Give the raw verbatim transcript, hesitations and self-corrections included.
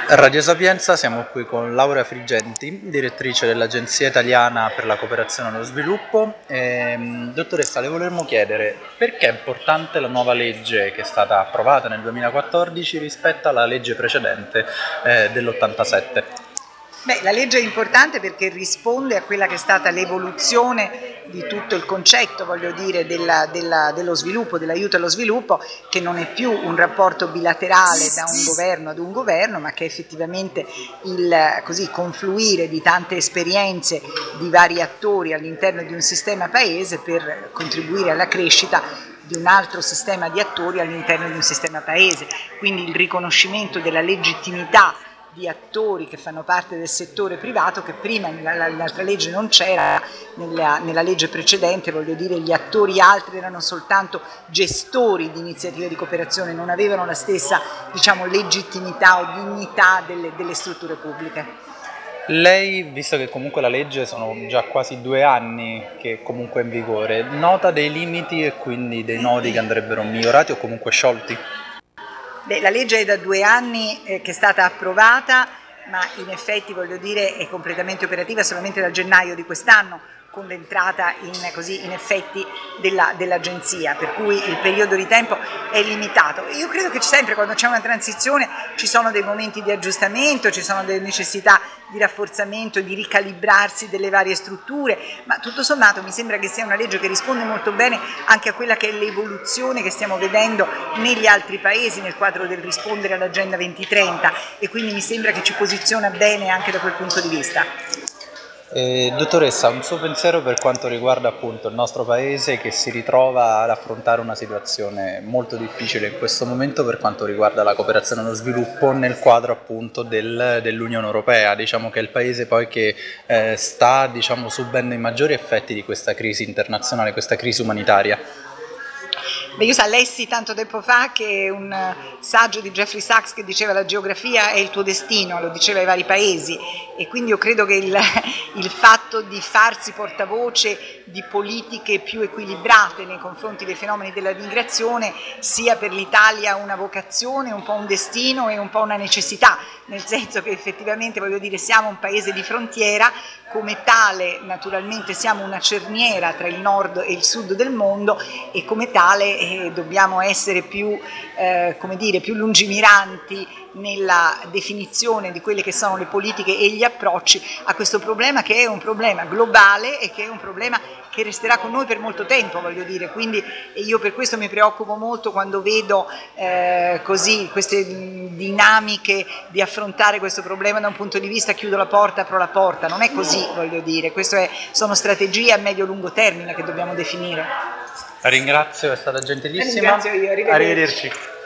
Radio Sapienza, siamo qui con Laura Frigenti, direttrice dell'Agenzia Italiana per la Cooperazione e lo Sviluppo. E, dottoressa, le volemmo chiedere perché è importante la nuova legge che è stata approvata nel duemilaquattordici rispetto alla legge precedente eh, dell'ottantasette. Beh, la legge è importante perché risponde a quella che è stata l'evoluzione di tutto il concetto, voglio dire, della, della, dello sviluppo, dell'aiuto allo sviluppo, che non è più un rapporto bilaterale da un governo ad un governo, ma che è effettivamente il così, confluire di tante esperienze di vari attori all'interno di un sistema paese per contribuire alla crescita di un altro sistema di attori all'interno di un sistema paese. Quindi il riconoscimento della legittimità di attori che fanno parte del settore privato, che prima nell'altra legge non c'era, nella, nella legge precedente, voglio dire, gli attori altri erano soltanto gestori di iniziative di cooperazione, non avevano la stessa, diciamo, legittimità o dignità delle, delle strutture pubbliche. Lei, visto che comunque la legge sono già quasi due anni che comunque è in vigore, nota dei limiti e quindi dei nodi che andrebbero migliorati o comunque sciolti? Beh, la legge è da due anni eh, che è stata approvata, ma in effetti, voglio dire, è completamente operativa solamente da gennaio di quest'anno, con l'entrata in, così, in effetti della, dell'agenzia, per cui il periodo di tempo è limitato. Io credo che sempre quando c'è una transizione ci sono dei momenti di aggiustamento, ci sono delle necessità di rafforzamento, di ricalibrarsi delle varie strutture, ma tutto sommato mi sembra che sia una legge che risponde molto bene anche a quella che è l'evoluzione che stiamo vedendo negli altri paesi nel quadro del rispondere all'Agenda duemilatrenta, e quindi mi sembra che ci posiziona bene anche da quel punto di vista. Eh, dottoressa, un suo pensiero per quanto riguarda appunto il nostro paese che si ritrova ad affrontare una situazione molto difficile in questo momento per quanto riguarda la cooperazione e lo sviluppo nel quadro appunto del, dell'Unione Europea. Diciamo che è il paese poi che eh, sta diciamo, subendo i maggiori effetti di questa crisi internazionale, questa crisi umanitaria. Beh, io sa, lessi tanto tempo fa che un saggio di Jeffrey Sachs che diceva la geografia è il tuo destino, lo diceva ai vari paesi, e quindi io credo che il, il fatto di farsi portavoce di politiche più equilibrate nei confronti dei fenomeni della migrazione sia per l'Italia una vocazione, un po' un destino e un po' una necessità, nel senso che effettivamente, voglio dire, siamo un paese di frontiera, come tale naturalmente siamo una cerniera tra il nord e il sud del mondo, e come tale eh, dobbiamo essere più, eh, come dire, più lungimiranti nella definizione di quelle che sono le politiche e gli approcci a questo problema, che è un problema globale e che è un problema che resterà con noi per molto tempo, voglio dire. Quindi io per questo mi preoccupo molto quando vedo eh, così queste dinamiche di affrontare questo problema da un punto di vista chiudo la porta, apro la porta. Non è così, voglio dire, queste sono strategie a medio-lungo termine che dobbiamo definire. La ringrazio, è stata gentilissima. La ringrazio io, arrivederci. Arrivederci.